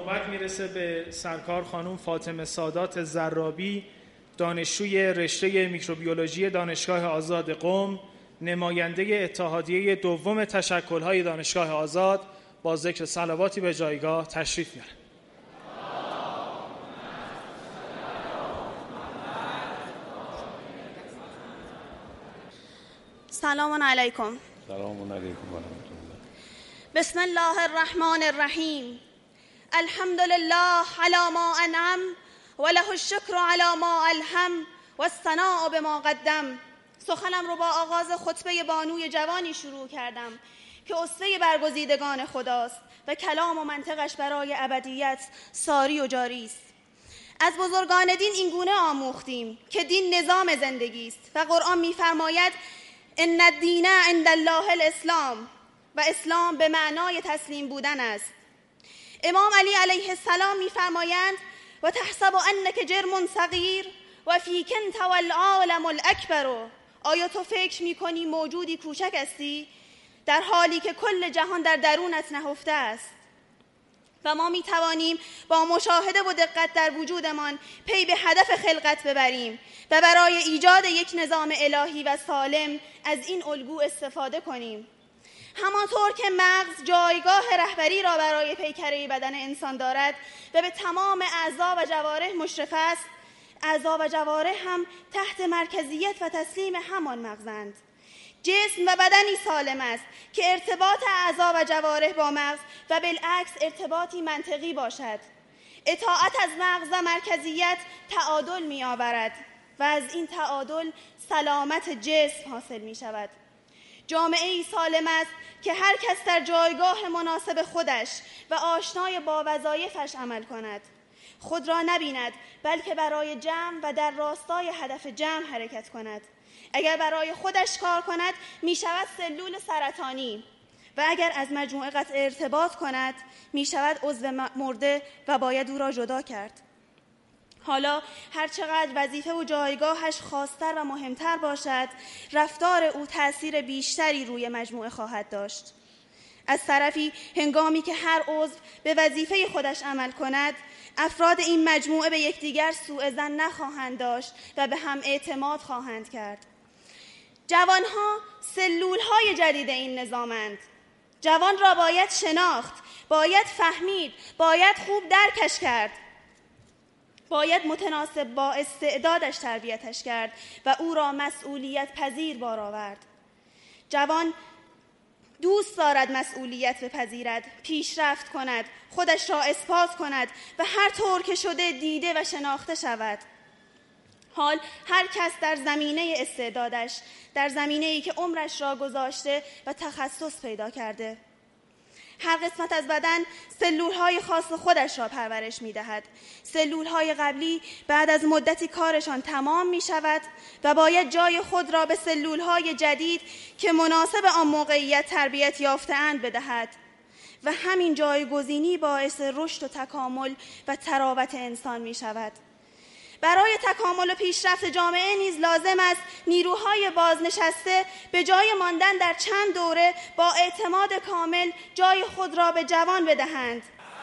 نوبت میرسه به سرکار خانم فاطمه سادات زرابی، دانشجوی رشته میکروبیولوژی دانشگاه آزاد قم، نماینده اتحادیه دوم تشکل‌های دانشگاه آزاد، با ذکر صلواتی به جایگاه تشریف میاره. سلام علیکم. سلام علیکم و رحمت الله. بسم الله الرحمن الرحیم. الحمد لله علی ما انعم و له الشکر علی ما الهم و الثناء بما قدم. سخنم رو با آغاز خطبه بانوی جوانی شروع کردم که اسوه برگزیدگان خداست و کلام و منطقش برای ابدیت ساری و جاری است. از بزرگان دین این گونه آموختیم که دین نظام زندگی است و قرآن می‌فرماید ان الدین عند الله الاسلام، و اسلام به معنای تسلیم بودن است. امام علی علیه السلام می‌فرمایند و تحسب انک جرم صغیر و فیک انت والعالم الاکبر. آیا تو فکر می‌کنی موجودی کوچک هستی در حالی که کل جهان در درونت نهفته است؟ و ما می توانیم با مشاهده و دقت در وجودمان پی به هدف خلقت ببریم و برای ایجاد یک نظام الهی و سالم از این الگو استفاده کنیم. همانطور که مغز جایگاه رهبری را برای پیکره بدن انسان دارد و به تمام اعضا و جوارح مشرف است، اعضا و جوارح هم تحت مرکزیت و تسلیم همان مغزند. جسم و بدنی سالم است که ارتباط اعضا و جوارح با مغز و بالعکس ارتباطی منطقی باشد. اطاعت از مغز و مرکزیت تعادل می آورد و از این تعادل سلامت جسم حاصل می شود. جامعه‌ای سالم است که هر کس در جایگاه مناسب خودش و آشنای با وظایفش عمل کند. خود را نبیند بلکه برای جمع و در راستای هدف جمع حرکت کند. اگر برای خودش کار کند می شود سلول سرطانی و اگر از مجموعه قطع ارتباط کند می شود عضو مرده و باید او را جدا کرد. حالا هرچقدر وظیفه و جایگاهش خاص‌تر و مهمتر باشد، رفتار او تأثیر بیشتری روی مجموعه خواهد داشت. از طرفی هنگامی که هر عضو به وظیفه خودش عمل کند، افراد این مجموعه به یکدیگر سوء ظن نخواهند داشت و به هم اعتماد خواهند کرد. جوانها سلول‌های جدید این نظامند. جوان را باید شناخت، باید فهمید، باید خوب درکش کرد، باید متناسب با استعدادش تربیتش کرد و او را مسئولیت پذیر بار آورد. جوان دوست دارد مسئولیت بپذیرد، پیشرفت کند، خودش را اثبات کند و هر طور که شده دیده و شناخته شود. حال هر کس در زمینه استعدادش، در زمینه‌ای که عمرش را گذاشته و تخصص پیدا کرده. هر قسمت از بدن سلول‌های خاص خودش را پرورش می‌دهد. سلول‌های قبلی بعد از مدتی کارشان تمام می‌شود و باید جای خود را به سلول‌های جدید که مناسب آن موقعیت تربیت یافته‌اند بدهد و همین جایگزینی باعث رشد و تکامل و تراوت انسان می‌شود. برای تکامل و پیشرفت جامعه نیز لازم است نیروهای بازنشسته به جای ماندن در چند دوره با اعتماد کامل جای خود را به جوان بدهند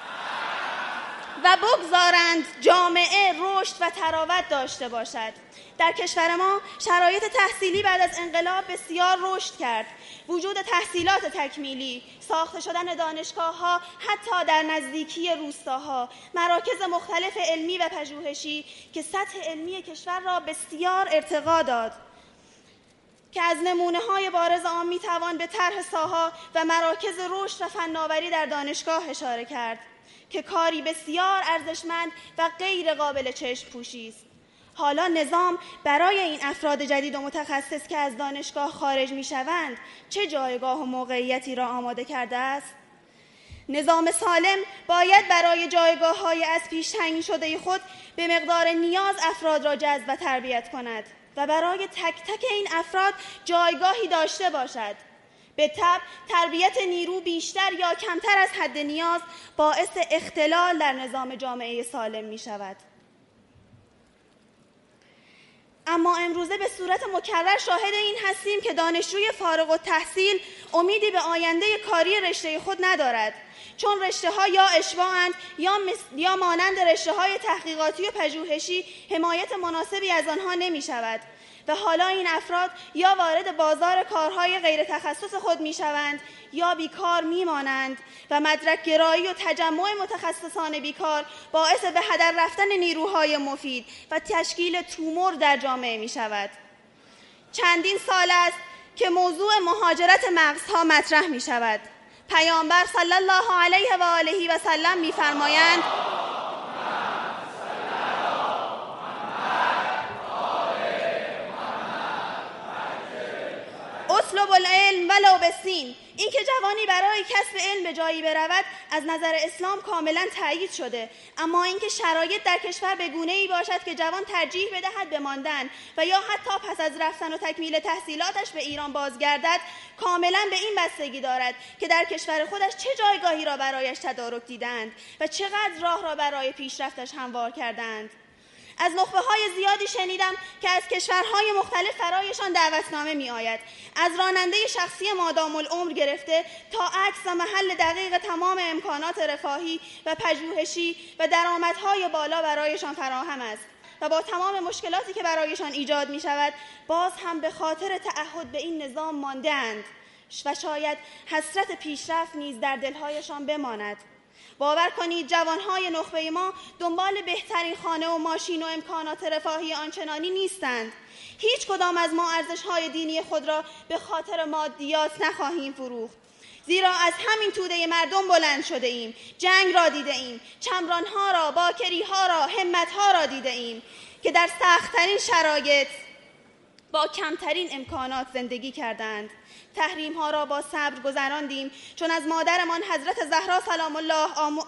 و بگذارند جامعه رشد و تراوت داشته باشد. در کشور ما شرایط تحصیلی بعد از انقلاب بسیار رشد کرد. وجود تحصیلات تکمیلی، ساخته شدن دانشگاه‌ها حتی در نزدیکی روستاها، مراکز مختلف علمی و پژوهشی که سطح علمی کشور را بسیار ارتقا داد، که از نمونه‌های بارز آن می‌توان به طرح ساها و مراکز رشد و فناوری در دانشگاه اشاره کرد که کاری بسیار ارزشمند و غیر قابل چشم پوشی است. حالا نظام برای این افراد جدید و متخصص که از دانشگاه خارج می‌شوند چه جایگاه و موقعیتی را آماده کرده است؟ نظام سالم باید برای جایگاه‌های از پیش تعیین شده خود به مقدار نیاز افراد را جذب و تربیت کند و برای تک تک این افراد جایگاهی داشته باشد. به طبع تربیت نیرو بیشتر یا کمتر از حد نیاز باعث اختلال در نظام جامعه سالم می شود. اما امروزه به صورت مکرر شاهد این هستیم که دانشجوی فارغ التحصیل امیدی به آینده کاری رشته خود ندارد، چون رشته‌ها یا اشباع‌اند یا مانند رشته‌های تحقیقاتی و پژوهشی حمایت مناسبی از آنها نمی‌شود و حالا این افراد یا وارد بازار کارهای غیر تخصص خود می‌شوند یا بیکار می‌مانند و مدرک گرایی و تجمع متخصصان بیکار باعث به هدر رفتن نیروهای مفید و تشکیل تومور در جامعه می‌شود. چندین سال است که موضوع مهاجرت مغزها مطرح می‌شود. پیامبر صلی الله علیه و آله و سلم می‌فرمایند اطلب العلم ولو بالسین. این که جوانی برای کسب علم به جایی برود از نظر اسلام کاملا تأیید شده، اما اینکه شرایط در کشور به گونه‌ای باشد که جوان ترجیح بدهد به ماندن و یا حتی پس از رفتن و تکمیل تحصیلاتش به ایران بازگردد کاملا به این بستگی دارد که در کشور خودش چه جایگاهی را برایش تدارک دیدند و چقدر راه را برای پیشرفتش هموار کردند. از نخبه‌های زیادی شنیدم که از کشورهای مختلف برایشان دعوتنامه می‌آید، از راننده شخصی مادام العمر گرفته تا عکس و محل دقیق تمام امکانات رفاهی و پژوهشی و درآمدهای بالا برایشان فراهم است و با تمام مشکلاتی که برایشان ایجاد می‌شود باز هم به خاطر تعهد به این نظام مانده‌اند و شاید حسرت پیشرفت نیز در دل‌هایشان بماند. باور کنید جوانهای نخبه ما دنبال بهترین خانه و ماشین و امکانات رفاهی آنچنانی نیستند. هیچ کدام از ما ارزش‌های دینی خود را به خاطر مادیات نخواهیم فروخت، زیرا از همین توده مردم بلند شده ایم، جنگ را دیده ایم، چمرانها را، باکریها را، همتها را دیده ایم که در سخت‌ترین شرایط با کمترین امکانات زندگی کردند. تحریم‌ها را با صبر گذراندیم، چون از مادرمان حضرت زهرا سلام الله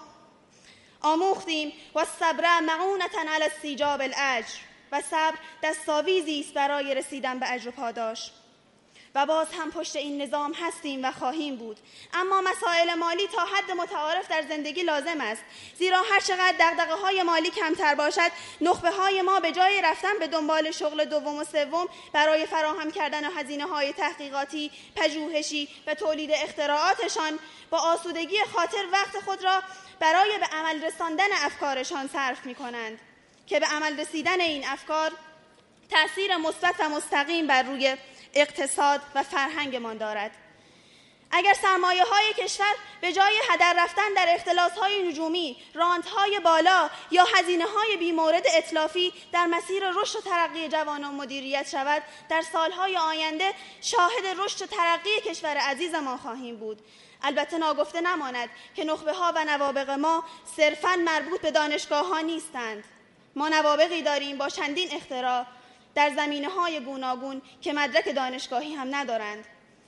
آموختیم و الصبر معونة علی استیجاب الاجر، و صبر دستاویزی است برای رسیدن به اجر و پاداش. و باز هم پشت این نظام هستیم و خواهیم بود. اما مسائل مالی تا حد متعارف در زندگی لازم است، زیرا هر چقدر دغدغه‌های مالی کمتر باشد نخبه‌های ما به جای رفتن به دنبال شغل دوم و سوم برای فراهم کردن هزینه‌های تحقیقاتی، پژوهشی و تولید اختراعاتشان با آسودگی خاطر وقت خود را برای به عمل رساندن افکارشان صرف می‌کنند که به عمل رسیدن این افکار تأثیر مثبت و مستقیم بر روی اقتصاد و فرهنگمان دارد. اگر سرمایه‌های کشور به جای هدر رفتن در اختلاس‌های نجومی، رانت‌های بالا یا هزینه‌های بی‌مورد اتلافی در مسیر رشد و ترقی جوانان مدیریت شود، در سال‌های آینده شاهد رشد و ترقی کشور عزیز ما خواهیم بود. البته ناگفته نماند که نخبه‌ها و نوابغ ما صرفاً مربوط به دانشگاه‌ها نیستند. ما نوابغی داریم با چندین اختراع در زمینه‌های گوناگون که مدرک دانشگاهی هم ندارند.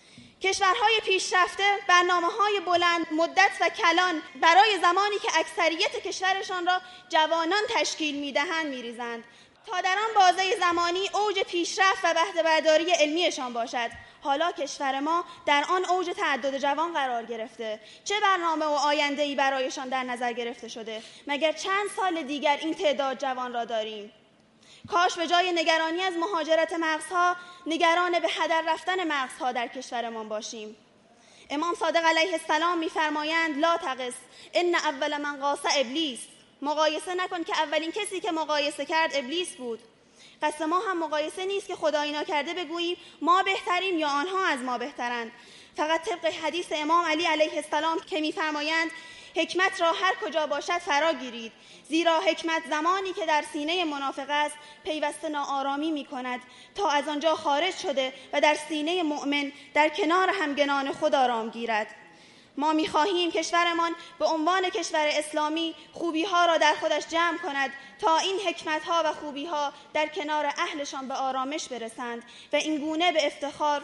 کشورهای پیشرفته برنامه‌های بلند مدت و کلان برای زمانی که اکثریت کشورشان را جوانان تشکیل می‌دهند می‌ریزند تا در آن بازه زمانی اوج پیشرفت و بهره برداری علمیشان باشد. حالا کشور ما در آن اوج تعدد جوان قرار گرفته. چه برنامه و آینده‌ای برایشان در نظر گرفته شده؟ مگر چند سال دیگر این تعداد جوان را داریم؟ کاش به جای نگرانی از مهاجرت مغزها نگران به هدر رفتن مغزها در کشورمان باشیم. امام صادق علیه السلام می‌فرمایند لا تقس ان اول من قاس ابلیس. مقایسه نکن که اولین کسی که مقایسه کرد ابلیس بود. قصد ما هم مقایسه نیست که خدایی ناکرده بگوییم ما بهتریم یا آنها از ما بهترند، فقط طبق حدیث امام علی علیه السلام که می‌فرمایند حکمت را هر کجا باشد فرا گیرید، زیرا حکمت زمانی که در سینه منافق است پیوسته ناآرامی می‌کند تا از آنجا خارج شده و در سینه مؤمن در کنار همگنان خود آرام گیرد. ما می‌خواهیم کشورمان به عنوان کشور اسلامی خوبی‌ها را در خودش جمع کند تا این حکمت‌ها و خوبی‌ها در کنار اهلشان به آرامش برسند و این گونه به افتخار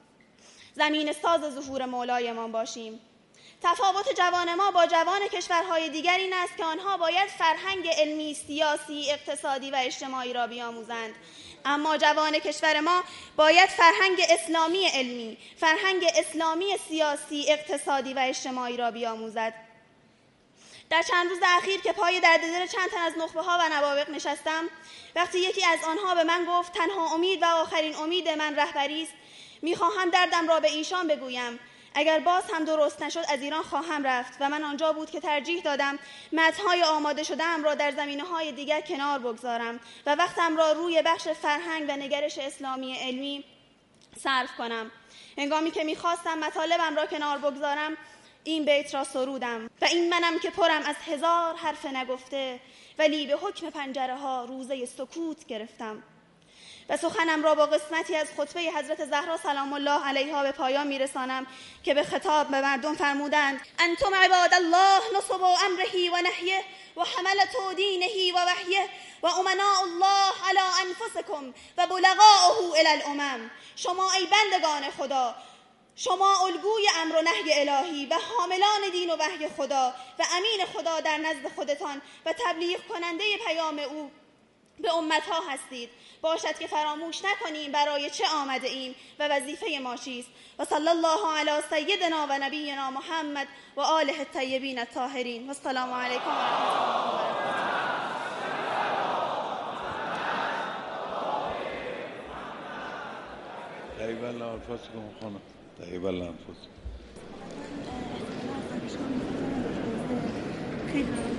زمین ساز ظهور مولایمان باشیم. تفاوت جوان ما با جوان کشورهای دیگر این است که آنها باید فرهنگ علمی، سیاسی، اقتصادی و اجتماعی را بیاموزند، اما جوان کشور ما باید فرهنگ اسلامی علمی، فرهنگ اسلامی سیاسی، اقتصادی و اجتماعی را بیاموزد. در چند روز اخیر که پای درد دل چند تن از نخبه ها و نوابغ نشستم، وقتی یکی از آنها به من گفت تنها امید و آخرین امید من رهبری است، میخواهم دردم را به ایشان بگویم. اگر باز هم درست نشد از ایران خواهم رفت. و من آنجا بود که ترجیح دادم متن‌های آماده شده‌ام را در زمینه‌های دیگر کنار بگذارم و وقتم را روی بخش فرهنگ و نگرش اسلامی علمی صرف کنم. هنگامی که میخواستم مطالبم را کنار بگذارم، این بیت را سرودم: و این منم که پرم از 1000 حرف نگفته، ولی به حکم پنجره ها روزه سکوت گرفتم. و سخنم را با قسمتی از خطبه حضرت زهرا سلام الله علیها به پایان میرسانم که به خطاب به مردم فرمودند: انتم عباد الله نصب امره و نهیه و حملة دینه و وحیه و امناء الله علی انفسکم و بلغاؤه الی الامم. شما ای بندگان خدا، شما الگوی امر و نهی الهی و حاملان دین و وحی خدا و امین خدا در نزد خودتان و تبلیغ کننده پیام او به امتها هستید. باشد که فراموش نکنیم برای چه آمده ایم و وظیفه ما چیست. و صلی الله علی سیدنا و نبینا محمد و آله الطیبین الطاهرین. و السلام علیکم و رحمت الله و برکاته. طيب الله أنفسكم خنا طيب الله أنفسكم.